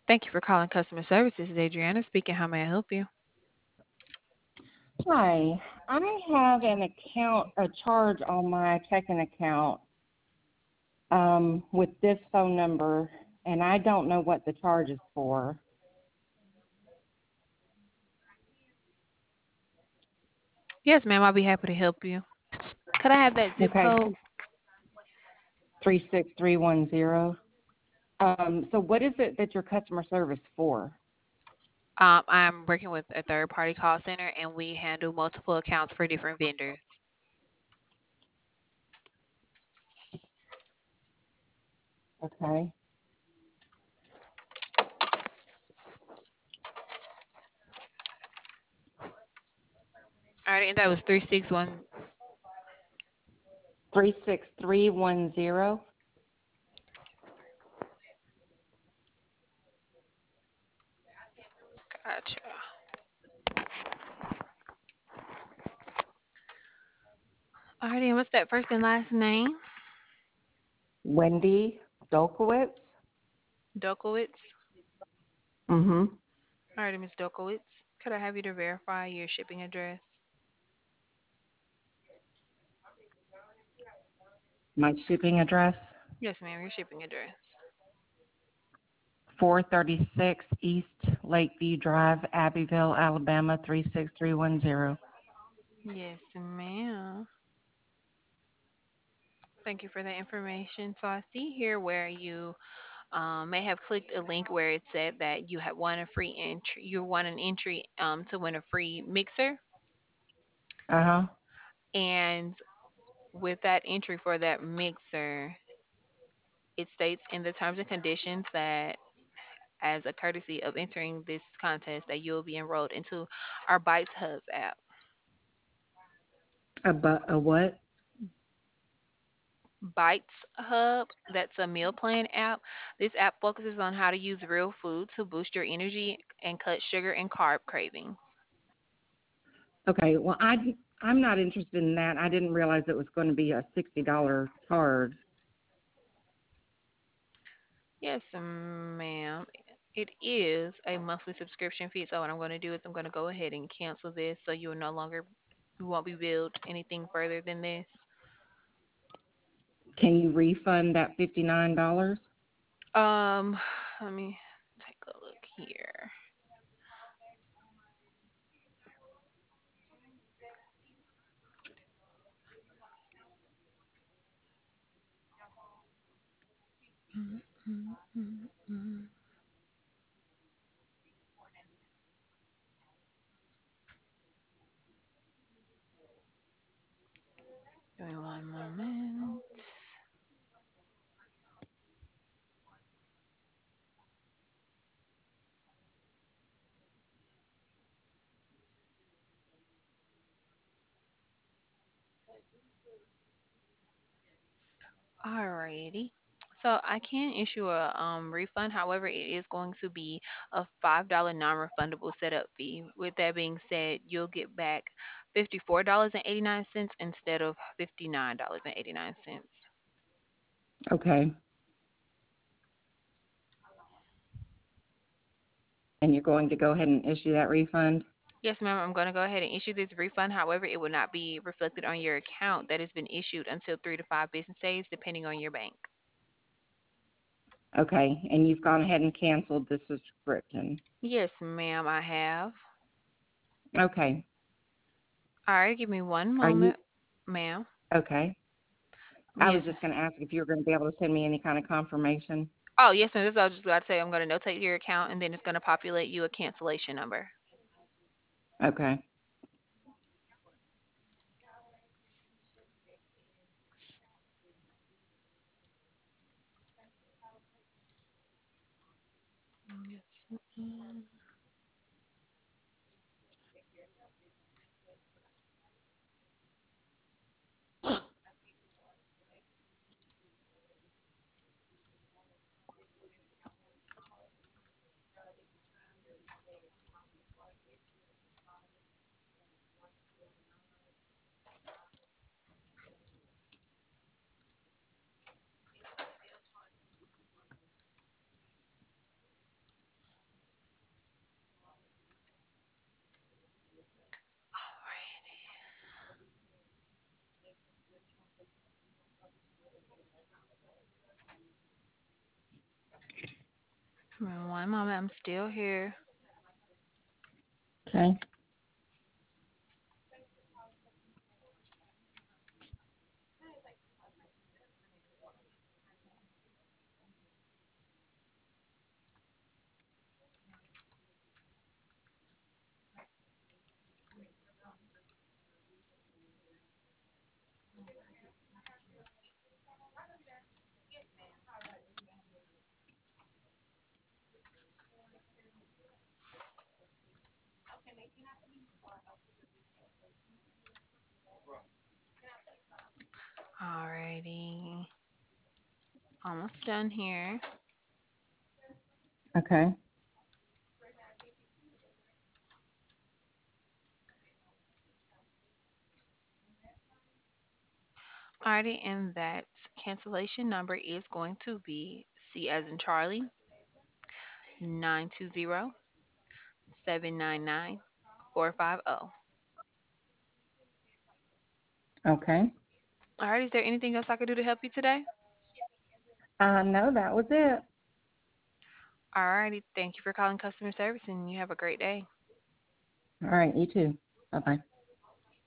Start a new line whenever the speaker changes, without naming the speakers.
Thank you for calling customer service. This is Adriana speaking. How may I help you?
Hi, I have an account, a charge on my checking account with this phone number, and I don't know what the charge is for.
Yes, ma'am. I'll be happy to help you. Could I have that zip
Okay,
code?
36310. So what is it that your customer service for?
I'm working with a third party call center and we handle multiple accounts for different vendors.
Okay,
All right, and that was 361.
36310.
Gotcha. All right, and what's that first and last name?
Wendy Dolkowitz.
Dokowitz.
Mm-hmm.
All right, Miss Dokowitz. Could I have you to verify your shipping address?
My shipping address,
Yes, ma'am. Your shipping address.
436 East Lakeview Drive, Abbeville, Alabama, 36310.
Yes, ma'am. Thank you for that information. So I see here where you may have clicked a link where it said that you had won a free entry. You won an entry to win a free mixer,
Uh-huh.
and with that entry for that mixer, it states in the terms and conditions that as a courtesy of entering this contest that you'll be enrolled into our Bites Hubs app.
A what?
Bites Hub, that's a meal plan app. This app focuses on how to use real food to boost your energy and cut sugar and carb cravings.
Okay, well, I'm not interested in that. I didn't realize it was going to be a $60 charge.
Yes, ma'am. It is a monthly subscription fee. So what I'm going to do is I'm going to go ahead and cancel this, so you won't be billed anything further than this.
Can you refund that $59?
Um, let me take a look here. Mm, mm, mm, mm. Give me one moment. Alrighty. So I can issue a refund. However, it is going to be a $5 non-refundable setup fee. With that being said, you'll get back $54.89 instead of $59.89.
Okay. And you're going to go ahead and issue that refund?
Yes, ma'am. I'm going to go ahead and issue this refund. However, it will not be reflected on your account that has been issued until 3 to 5 business days, depending on your bank.
Okay. And you've gone ahead and canceled the subscription.
Yes, ma'am. I have.
Okay.
All right. Give me one
Are you
moment, ma'am.
okay? I
Yes.
was just going to ask if you were going to be able to send me any kind of confirmation.
Oh, yes, ma'am. This is what I was just about to say. I'm going to notate your account, and then it's going to populate you a cancellation number.
Okay.
Yes. Mm. One moment, I'm still here.
Okay.
Alrighty. Almost done here.
Okay.
Alrighty, and that cancellation number is going to be C as in Charlie, 920-799-450.
Okay.
Alright, is there anything else I could do to help you today?
No, that was it.
Alrighty, thank you for calling customer service and you have a great day.
All right. You too. Bye bye.